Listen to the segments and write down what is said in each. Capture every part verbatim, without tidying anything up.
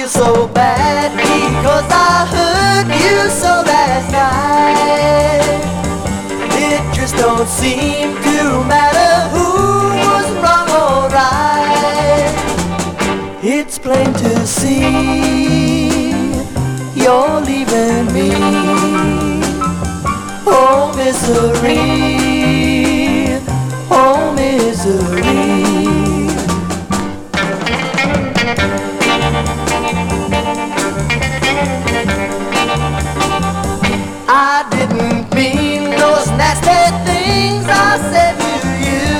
feel so bad because I hurt you so last night. It just don't seem to matter who was wrong or right. It's plain to see you're leaving me. Oh misery, oh misery. I didn't mean those nasty things I said to you.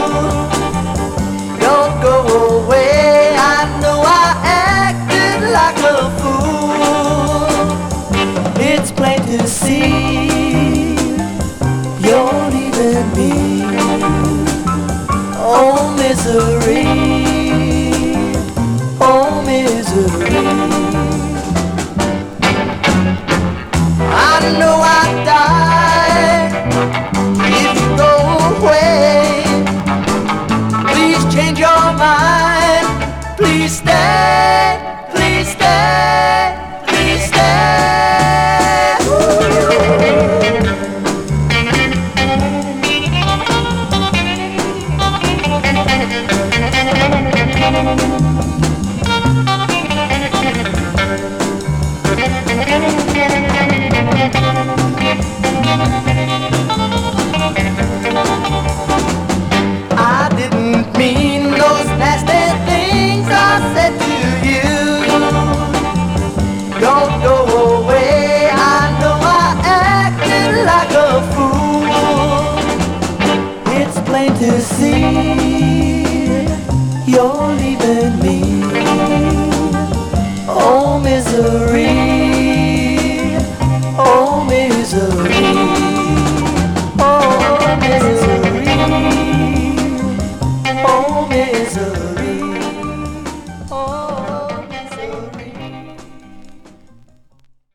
Don't go away, I know I acted like a fool. It's plain to see you're leaving me. Oh misery, oh misery. I know I'd die if you go away. Please change your mind. Please stay, please stay, please stay. I didn't mean those nasty things I said to you. Don't go away, I know I acted like a fool. It's plain to see you're leaving me. Oh misery, oh misery, oh misery, oh misery.